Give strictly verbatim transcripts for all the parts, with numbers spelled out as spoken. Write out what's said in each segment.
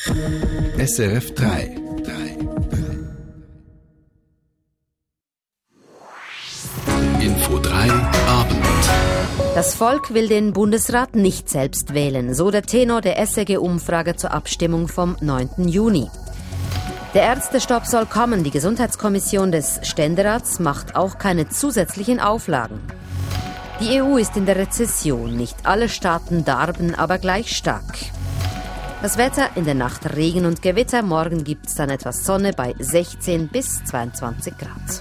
S R F drei. Info drei Abend. Das Volk will den Bundesrat nicht selbst wählen, so der Tenor der S R G-Umfrage zur Abstimmung vom neunten Juni. Der Ärztestopp soll kommen. Die Gesundheitskommission des Ständerats macht auch keine zusätzlichen Auflagen. Die E U ist in der Rezession. Nicht alle Staaten darben, aber gleich stark. Das Wetter: in der Nacht Regen und Gewitter. Morgen gibt es dann etwas Sonne bei sechzehn bis zweiundzwanzig Grad.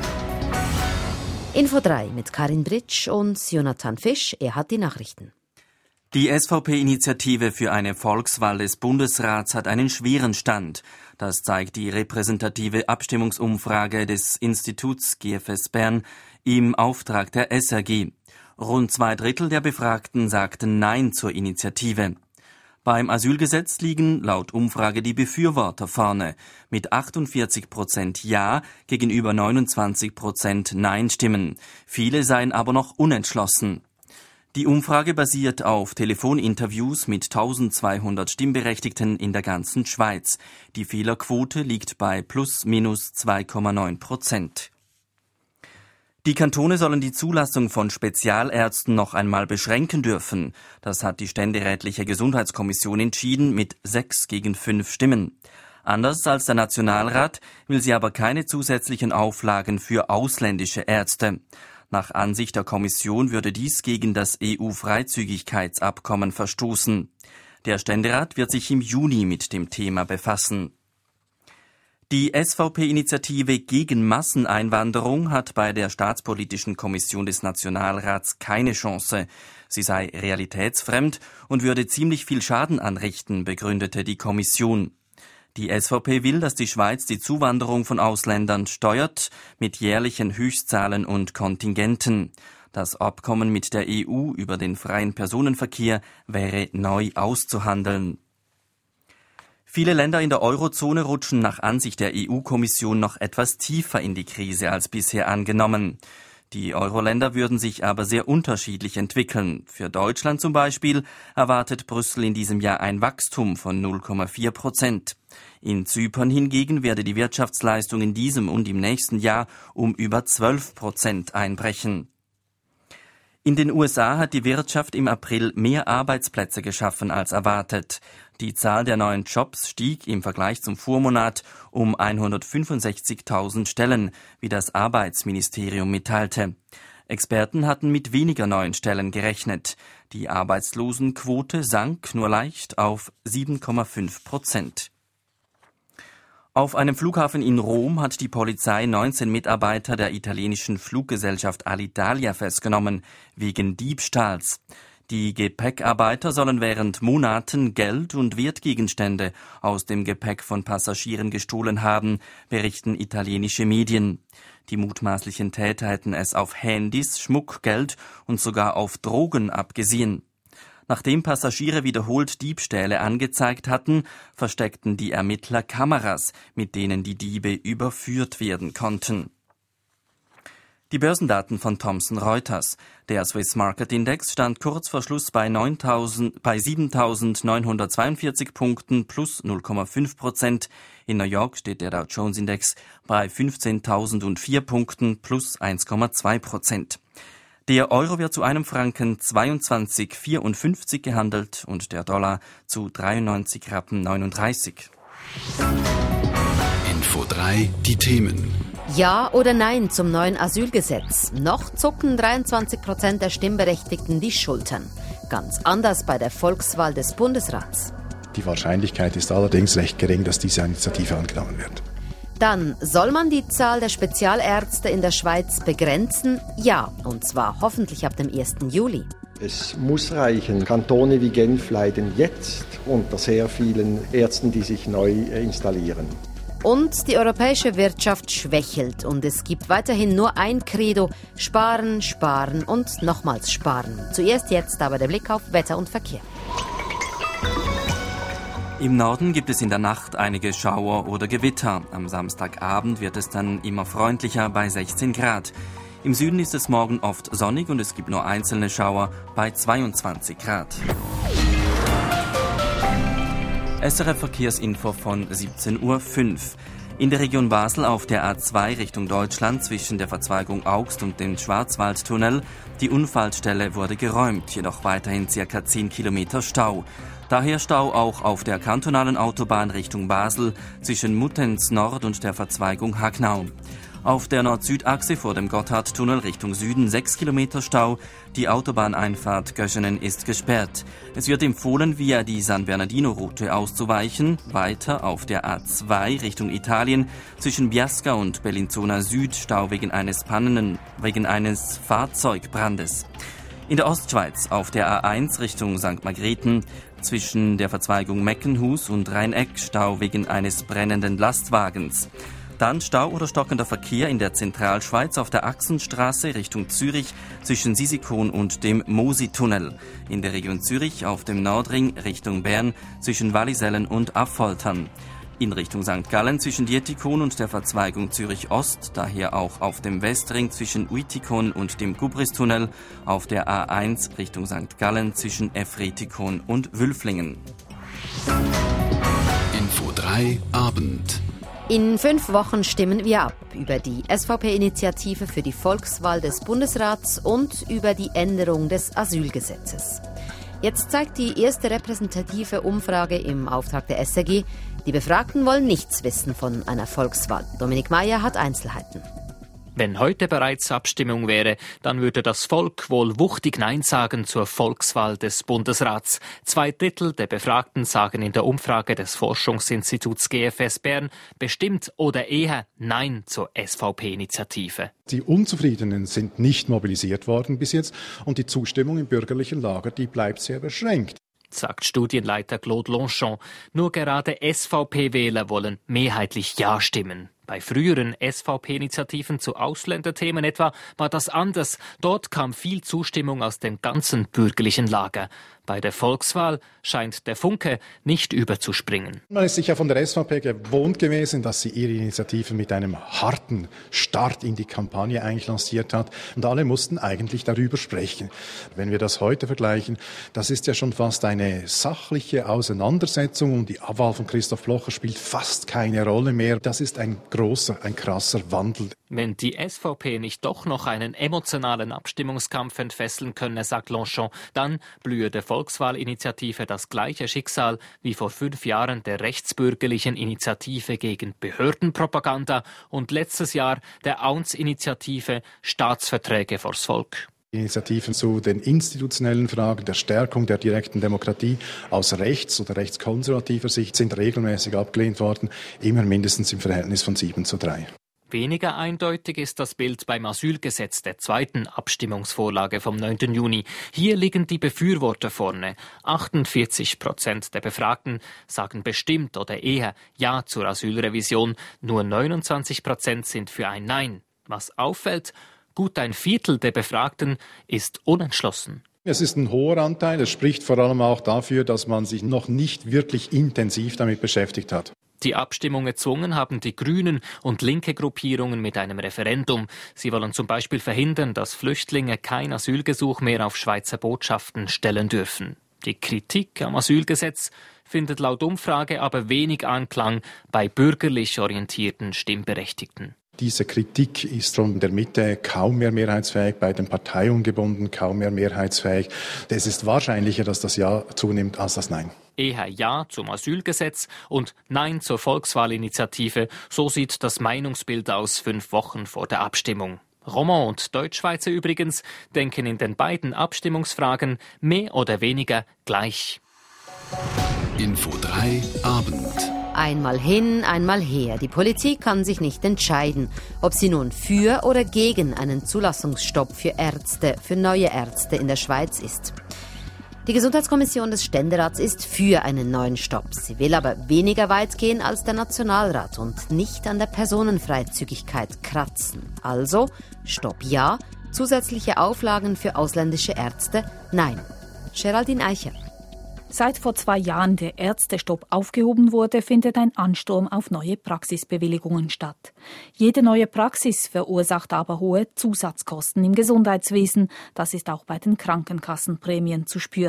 Info drei mit Karin Britsch und Jonathan Fisch. Er hat die Nachrichten. Die S V P-Initiative für eine Volkswahl des Bundesrats hat einen schweren Stand. Das zeigt die repräsentative Abstimmungsumfrage des Instituts G F S Bern im Auftrag der S R G. Rund zwei Drittel der Befragten sagten Nein zur Initiative. Beim Asylgesetz liegen laut Umfrage die Befürworter vorne, mit achtundvierzig Prozent Ja gegenüber neunundzwanzig Prozent Nein-Stimmen. Viele seien aber noch unentschlossen. Die Umfrage basiert auf Telefoninterviews mit eintausendzweihundert Stimmberechtigten in der ganzen Schweiz. Die Fehlerquote liegt bei plus minus zwei Komma neun Prozent. Die Kantone sollen die Zulassung von Spezialärzten noch einmal beschränken dürfen. Das hat die ständerätliche Gesundheitskommission entschieden mit sechs gegen fünf Stimmen. Anders als der Nationalrat will sie aber keine zusätzlichen Auflagen für ausländische Ärzte. Nach Ansicht der Kommission würde dies gegen das E U-Freizügigkeitsabkommen verstoßen. Der Ständerat wird sich im Juni mit dem Thema befassen. Die S V P-Initiative gegen Masseneinwanderung hat bei der Staatspolitischen Kommission des Nationalrats keine Chance. Sie sei realitätsfremd und würde ziemlich viel Schaden anrichten, begründete die Kommission. Die S V P will, dass die Schweiz die Zuwanderung von Ausländern steuert, mit jährlichen Höchstzahlen und Kontingenten. Das Abkommen mit der E U über den freien Personenverkehr wäre neu auszuhandeln. Viele Länder in der Eurozone rutschen nach Ansicht der E U-Kommission noch etwas tiefer in die Krise als bisher angenommen. Die Euro-Länder würden sich aber sehr unterschiedlich entwickeln. Für Deutschland zum Beispiel erwartet Brüssel in diesem Jahr ein Wachstum von null Komma vier Prozent. In Zypern hingegen werde die Wirtschaftsleistung in diesem und im nächsten Jahr um über zwölf Prozent einbrechen. In den U S A hat die Wirtschaft im April mehr Arbeitsplätze geschaffen als erwartet. Die Zahl der neuen Jobs stieg im Vergleich zum Vormonat um hundertfünfundsechzigtausend Stellen, wie das Arbeitsministerium mitteilte. Experten hatten mit weniger neuen Stellen gerechnet. Die Arbeitslosenquote sank nur leicht auf sieben Komma fünf Prozent. Auf einem Flughafen in Rom hat die Polizei neunzehn Mitarbeiter der italienischen Fluggesellschaft Alitalia festgenommen, wegen Diebstahls. Die Gepäckarbeiter sollen während Monaten Geld und Wertgegenstände aus dem Gepäck von Passagieren gestohlen haben, berichten italienische Medien. Die mutmaßlichen Täter hätten es auf Handys, Schmuckgeld und sogar auf Drogen abgesehen. Nachdem Passagiere wiederholt Diebstähle angezeigt hatten, versteckten die Ermittler Kameras, mit denen die Diebe überführt werden konnten. Die Börsendaten von Thomson Reuters. Der Swiss Market Index stand kurz vor Schluss bei, bei siebentausendneunhundertzweiundvierzig Punkten plus null Komma fünf Prozent. In New York steht der Dow Jones Index bei fünfzehntausendvier Punkten plus eins Komma zwei Prozent. Der Euro wird zu einem Franken zweiundzwanzig Komma vierundfünfzig gehandelt und der Dollar zu dreiundneunzig Rappen neununddreißig. Info drei, die Themen. Ja oder Nein zum neuen Asylgesetz? Noch zucken dreiundzwanzig Prozent der Stimmberechtigten die Schultern. Ganz anders bei der Volkswahl des Bundesrats. Die Wahrscheinlichkeit ist allerdings recht gering, dass diese Initiative angenommen wird. Dann, soll man die Zahl der Spezialärzte in der Schweiz begrenzen? Ja, und zwar hoffentlich ab dem ersten Juli. Es muss reichen. Kantone wie Genf leiden jetzt unter sehr vielen Ärzten, die sich neu installieren. Und die europäische Wirtschaft schwächelt und es gibt weiterhin nur ein Credo: Sparen, sparen und nochmals sparen. Zuerst jetzt aber der Blick auf Wetter und Verkehr. Im Norden gibt es in der Nacht einige Schauer oder Gewitter. Am Samstagabend wird es dann immer freundlicher bei sechzehn Grad. Im Süden ist es morgen oft sonnig und es gibt nur einzelne Schauer bei zweiundzwanzig Grad. S R F Verkehrsinfo von siebzehn Uhr fünf. In der Region Basel auf der A zwei Richtung Deutschland zwischen der Verzweigung Augst und dem Schwarzwaldtunnel. Die Unfallstelle wurde geräumt, jedoch weiterhin ca. zehn Kilometer Stau. Daher Stau auch auf der kantonalen Autobahn Richtung Basel zwischen Muttenz Nord und der Verzweigung Hagnau. Auf der Nord-Süd-Achse vor dem Gotthardtunnel Richtung Süden sechs Kilometer Stau. Die Autobahneinfahrt Göschenen ist gesperrt. Es wird empfohlen, via die San Bernardino-Route auszuweichen. Weiter auf der A zwei Richtung Italien zwischen Biasca und Bellinzona Süd Stau wegen eines Pannen, wegen eines Fahrzeugbrandes. In der Ostschweiz auf der A eins Richtung Sankt Margrethen zwischen der Verzweigung Meckenhus und Rhein-Eck Stau wegen eines brennenden Lastwagens. Dann Stau oder stockender Verkehr in der Zentralschweiz auf der Achsenstraße Richtung Zürich zwischen Sisikon und dem Mosi-Tunnel. In der Region Zürich auf dem Nordring Richtung Bern zwischen Wallisellen und Affoltern. In Richtung Sankt Gallen zwischen Dietikon und der Verzweigung Zürich Ost, daher auch auf dem Westring zwischen Uitikon und dem Gubristunnel, auf der A eins Richtung Sankt Gallen zwischen Efretikon und Wülflingen. Info drei Abend. In fünf Wochen stimmen wir ab über die S V P-Initiative für die Volkswahl des Bundesrats und über die Änderung des Asylgesetzes. Jetzt zeigt die erste repräsentative Umfrage im Auftrag der S R G, die Befragten wollen nichts wissen von einer Volkswahl. Dominik Meyer hat Einzelheiten. Wenn heute bereits Abstimmung wäre, dann würde das Volk wohl wuchtig Nein sagen zur Volkswahl des Bundesrats. Zwei Drittel der Befragten sagen in der Umfrage des Forschungsinstituts G F S Bern bestimmt oder eher Nein zur S V P-Initiative. Die Unzufriedenen sind nicht mobilisiert worden bis jetzt und die Zustimmung im bürgerlichen Lager, die bleibt sehr beschränkt, sagt Studienleiter Claude Longchamp. Nur gerade S V P-Wähler wollen mehrheitlich Ja stimmen. Bei früheren S V P-Initiativen zu Ausländerthemen etwa war das anders. Dort kam viel Zustimmung aus dem ganzen bürgerlichen Lager. Bei der Volkswahl scheint der Funke nicht überzuspringen. Man ist sich ja von der S V P gewohnt gewesen, dass sie ihre Initiative mit einem harten Start in die Kampagne eigentlich lanciert hat. Und alle mussten eigentlich darüber sprechen. Wenn wir das heute vergleichen, das ist ja schon fast eine sachliche Auseinandersetzung und die Abwahl von Christoph Blocher spielt fast keine Rolle mehr. Das ist ein großer, ein krasser Wandel. Wenn die S V P nicht doch noch einen emotionalen Abstimmungskampf entfesseln könne, sagt Longchamp, dann blühe der Volkswahlinitiative das gleiche Schicksal wie vor fünf Jahren der rechtsbürgerlichen Initiative gegen Behördenpropaganda und letztes Jahr der A U N S-Initiative Staatsverträge vors Volk. Initiativen zu den institutionellen Fragen der Stärkung der direkten Demokratie aus rechts- oder rechtskonservativer Sicht sind regelmäßig abgelehnt worden, immer mindestens im Verhältnis von sieben zu drei. Weniger eindeutig ist das Bild beim Asylgesetz, der zweiten Abstimmungsvorlage vom neunten Juni. Hier liegen die Befürworter vorne. achtundvierzig Prozent der Befragten sagen bestimmt oder eher Ja zur Asylrevision. Nur neunundzwanzig Prozent sind für ein Nein. Was auffällt, gut ein Viertel der Befragten ist unentschlossen. Es ist ein hoher Anteil. Es spricht vor allem auch dafür, dass man sich noch nicht wirklich intensiv damit beschäftigt hat. Die Abstimmung erzwungen haben die Grünen und linke Gruppierungen mit einem Referendum. Sie wollen zum Beispiel verhindern, dass Flüchtlinge kein Asylgesuch mehr auf Schweizer Botschaften stellen dürfen. Die Kritik am Asylgesetz findet laut Umfrage aber wenig Anklang bei bürgerlich orientierten Stimmberechtigten. Diese Kritik ist von der Mitte kaum mehr mehrheitsfähig, bei den Parteiungebunden kaum mehr mehrheitsfähig. Es ist wahrscheinlicher, dass das Ja zunimmt als das Nein. Eher Ja zum Asylgesetz und Nein zur Volkswahlinitiative. So sieht das Meinungsbild aus fünf Wochen vor der Abstimmung. Romand und Deutschschweizer übrigens denken in den beiden Abstimmungsfragen mehr oder weniger gleich. Info drei Abend. Einmal hin, einmal her. Die Politik kann sich nicht entscheiden, ob sie nun für oder gegen einen Zulassungsstopp für Ärzte, für neue Ärzte in der Schweiz ist. Die Gesundheitskommission des Ständerats ist für einen neuen Stopp. Sie will aber weniger weit gehen als der Nationalrat und nicht an der Personenfreizügigkeit kratzen. Also Stopp ja, zusätzliche Auflagen für ausländische Ärzte nein. Geraldine Eicher. Seit vor zwei Jahren der Ärztestopp aufgehoben wurde, findet ein Ansturm auf neue Praxisbewilligungen statt. Jede neue Praxis verursacht aber hohe Zusatzkosten im Gesundheitswesen. Das ist auch bei den Krankenkassenprämien zu spüren.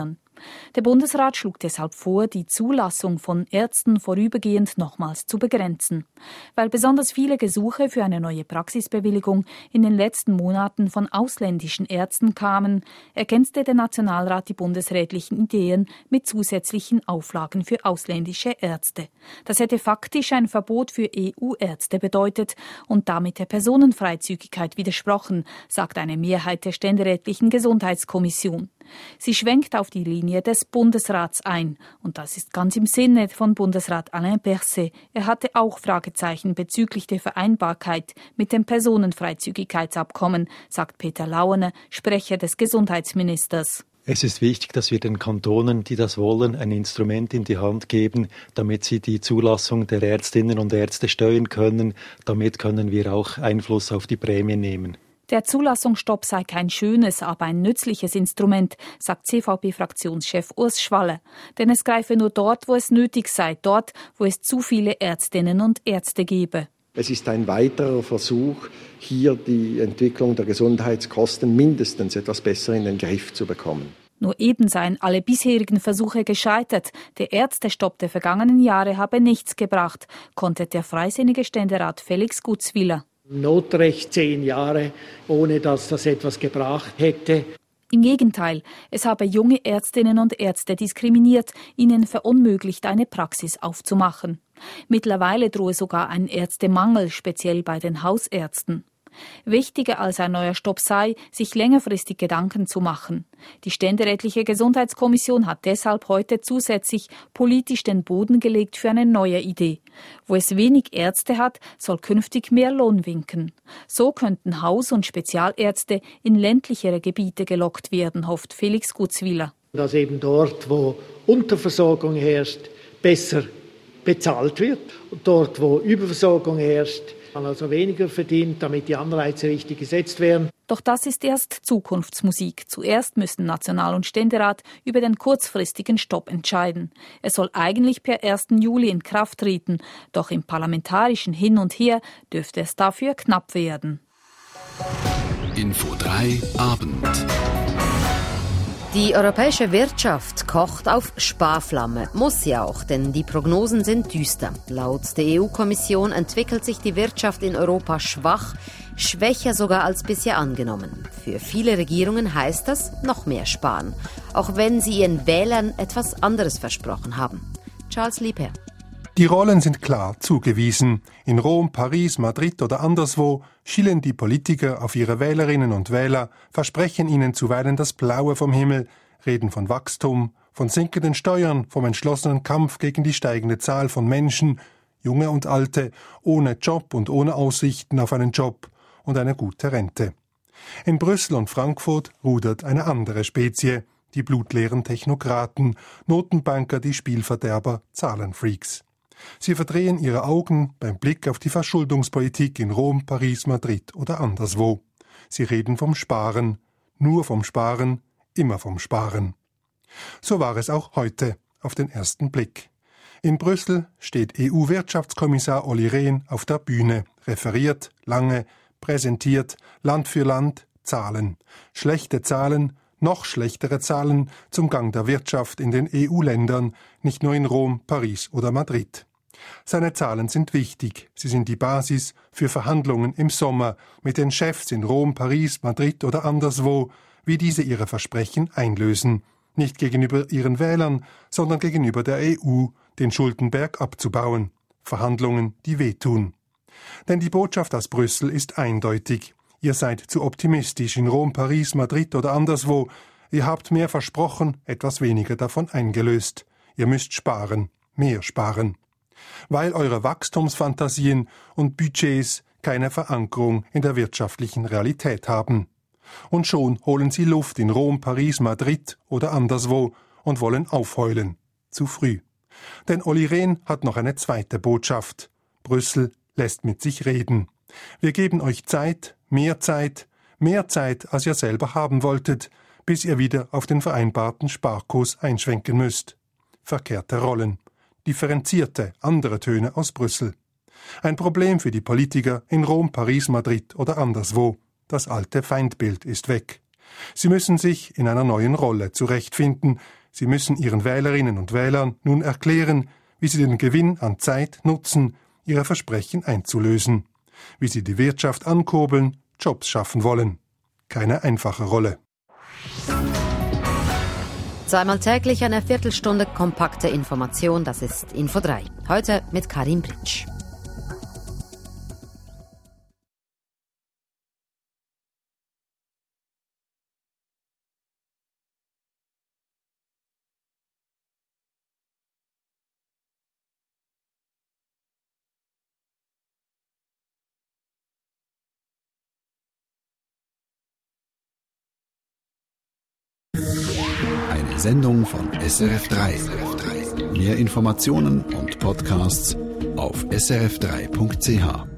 Der Bundesrat schlug deshalb vor, die Zulassung von Ärzten vorübergehend nochmals zu begrenzen. Weil besonders viele Gesuche für eine neue Praxisbewilligung in den letzten Monaten von ausländischen Ärzten kamen, ergänzte der Nationalrat die bundesrätlichen Ideen mit zusätzlichen Auflagen für ausländische Ärzte. Das hätte faktisch ein Verbot für E U-Ärzte bedeutet und damit der Personenfreizügigkeit widersprochen, sagt eine Mehrheit der ständerätlichen Gesundheitskommission. Sie schwenkt auf die Linie des Bundesrats ein. Und das ist ganz im Sinne von Bundesrat Alain Berset. Er hatte auch Fragezeichen bezüglich der Vereinbarkeit mit dem Personenfreizügigkeitsabkommen, sagt Peter Lauener, Sprecher des Gesundheitsministers. Es ist wichtig, dass wir den Kantonen, die das wollen, ein Instrument in die Hand geben, damit sie die Zulassung der Ärztinnen und Ärzte steuern können. Damit können wir auch Einfluss auf die Prämien nehmen. Der Zulassungsstopp sei kein schönes, aber ein nützliches Instrument, sagt C V P-Fraktionschef Urs Schwalle. Denn es greife nur dort, wo es nötig sei, dort, wo es zu viele Ärztinnen und Ärzte gebe. Es ist ein weiterer Versuch, hier die Entwicklung der Gesundheitskosten mindestens etwas besser in den Griff zu bekommen. Nur eben seien alle bisherigen Versuche gescheitert. Der Ärztestopp der vergangenen Jahre habe nichts gebracht, kontert der freisinnige Ständerat Felix Gutzwiller. Notrecht zehn Jahre, ohne dass das etwas gebracht hätte. Im Gegenteil, es habe junge Ärztinnen und Ärzte diskriminiert, ihnen verunmöglicht, eine Praxis aufzumachen. Mittlerweile drohe sogar ein Ärztemangel, speziell bei den Hausärzten. Wichtiger als ein neuer Stopp sei, sich längerfristig Gedanken zu machen. Die ständerätliche Gesundheitskommission hat deshalb heute zusätzlich politisch den Boden gelegt für eine neue Idee. Wo es wenig Ärzte hat, soll künftig mehr Lohn winken. So könnten Haus- und Spezialärzte in ländlichere Gebiete gelockt werden, hofft Felix Gutzwiller. Dass eben dort, wo Unterversorgung herrscht, besser bezahlt wird. Und dort, wo Überversorgung herrscht, man also weniger verdient, damit die Anreize richtig gesetzt werden. Doch das ist erst Zukunftsmusik. Zuerst müssen National- und Ständerat über den kurzfristigen Stopp entscheiden. Er soll eigentlich per ersten Juli in Kraft treten. Doch im parlamentarischen Hin und Her dürfte es dafür knapp werden. Info drei Abend. Die europäische Wirtschaft kocht auf Sparflamme. Muss sie auch, denn die Prognosen sind düster. Laut der E U-Kommission entwickelt sich die Wirtschaft in Europa schwach, schwächer sogar als bisher angenommen. Für viele Regierungen heißt das noch mehr sparen, auch wenn sie ihren Wählern etwas anderes versprochen haben. Charles Liebherr. Die Rollen sind klar zugewiesen. In Rom, Paris, Madrid oder anderswo schielen die Politiker auf ihre Wählerinnen und Wähler, versprechen ihnen zuweilen das Blaue vom Himmel, reden von Wachstum, von sinkenden Steuern, vom entschlossenen Kampf gegen die steigende Zahl von Menschen, junge und alte, ohne Job und ohne Aussichten auf einen Job und eine gute Rente. In Brüssel und Frankfurt rudert eine andere Spezie, die blutleeren Technokraten, Notenbanker, die Spielverderber, Zahlenfreaks. Sie verdrehen ihre Augen beim Blick auf die Verschuldungspolitik in Rom, Paris, Madrid oder anderswo. Sie reden vom Sparen, nur vom Sparen, immer vom Sparen. So war es auch heute auf den ersten Blick. In Brüssel steht E U-Wirtschaftskommissar Olli Rehn auf der Bühne, referiert, lange, präsentiert, Land für Land, Zahlen. Schlechte Zahlen, noch schlechtere Zahlen zum Gang der Wirtschaft in den E U-Ländern, nicht nur in Rom, Paris oder Madrid. Seine Zahlen sind wichtig. Sie sind die Basis für Verhandlungen im Sommer mit den Chefs in Rom, Paris, Madrid oder anderswo, wie diese ihre Versprechen einlösen. Nicht gegenüber ihren Wählern, sondern gegenüber der E U, den Schuldenberg abzubauen. Verhandlungen, die wehtun. Denn die Botschaft aus Brüssel ist eindeutig. Ihr seid zu optimistisch in Rom, Paris, Madrid oder anderswo. Ihr habt mehr versprochen, etwas weniger davon eingelöst. Ihr müsst sparen, mehr sparen. Weil eure Wachstumsfantasien und Budgets keine Verankerung in der wirtschaftlichen Realität haben. Und schon holen sie Luft in Rom, Paris, Madrid oder anderswo und wollen aufheulen. Zu früh. Denn Olli Rehn hat noch eine zweite Botschaft. Brüssel lässt mit sich reden. Wir geben euch Zeit, mehr Zeit, mehr Zeit, als ihr selber haben wolltet, bis ihr wieder auf den vereinbarten Sparkurs einschwenken müsst. Verkehrte Rollen. Differenzierte, andere Töne aus Brüssel. Ein Problem für die Politiker in Rom, Paris, Madrid oder anderswo. Das alte Feindbild ist weg. Sie müssen sich in einer neuen Rolle zurechtfinden, Sie müssen ihren Wählerinnen und Wählern nun erklären, wie sie den Gewinn an Zeit nutzen, ihre Versprechen einzulösen, wie sie die Wirtschaft ankurbeln, Jobs schaffen wollen. Keine einfache Rolle. Zweimal täglich eine Viertelstunde kompakte Information, das ist Info drei. Heute mit Karin Britsch. Eine Sendung von S R F drei. Mehr Informationen und Podcasts auf s r f drei punkt c h.